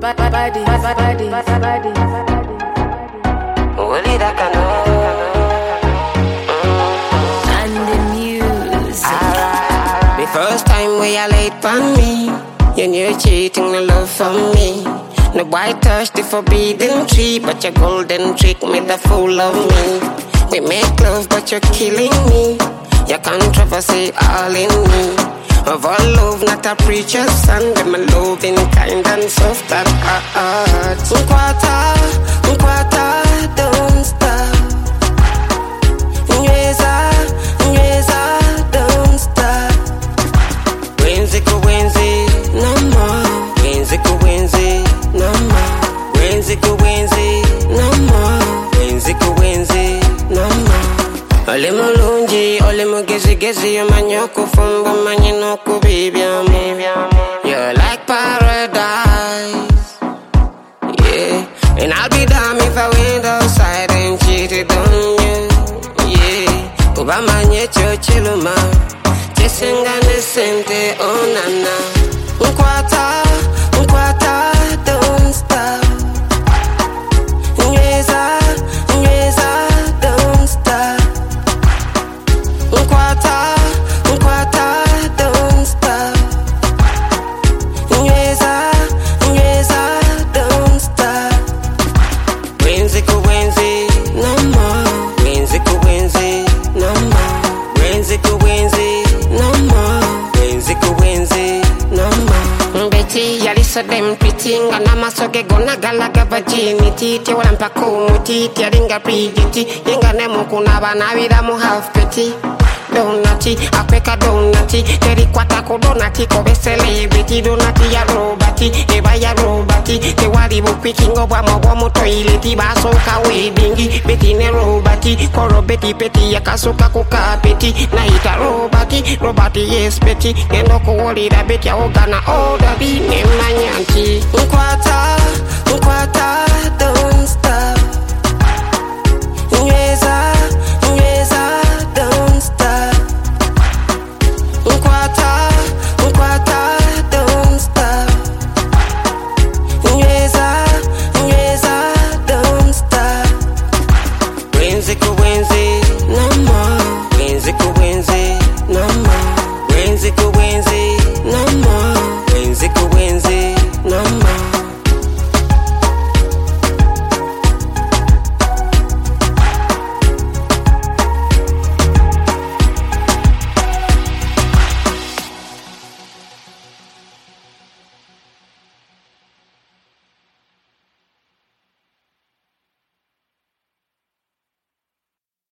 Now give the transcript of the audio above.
And the music. The first time we are late for me, you knew cheating the love for me. No boy touched the forbidden tree, but your golden trick made the fool of me. We make love, but you're killing me. Your controversy all in me. Of all love, not a preacher's son. Them a loving kind and soft at heart. Nkwata, don't stop. Nyweza, don't stop. Wenzi, no more. Wenzi, no more. Wenzi, no more. Wenzi, no more. Ole mulungi, ole mugezi, yomanyoko fumbo, manyinoko baby, you're like paradise, yeah. And I'll be damned if I went outside and cheated on you, yeah. Kuba manye chochiluma, chesengane sente, oh nana. Nkwata, don't stop. Nyweza, don't stop. Nkwata, don't stop. Nyweza, don't stop. Wenzi, no more. Wenzi, no more. Wenzi, no more. Wenzi, no more. Betty, yali so dem pretty. Ngana masoge gona galaga virginity. Te wala mpako umutiti, yaringa prijiti. Yenga nemo kuna bana vida mu half petty. Donati, akweka donati. Teri kwata ko donati, kobe celebrity. Donati ya robati, eba ya robati. Te wali bukwiki ngobwa mwa mu toileti. Basoka weddingi, beti ne robati. Koro beti peti, yakasoka kukapeti. Naita robati, yes beti. Ngendo kuwolida beti ya ogana oda bi. Nema nyanti.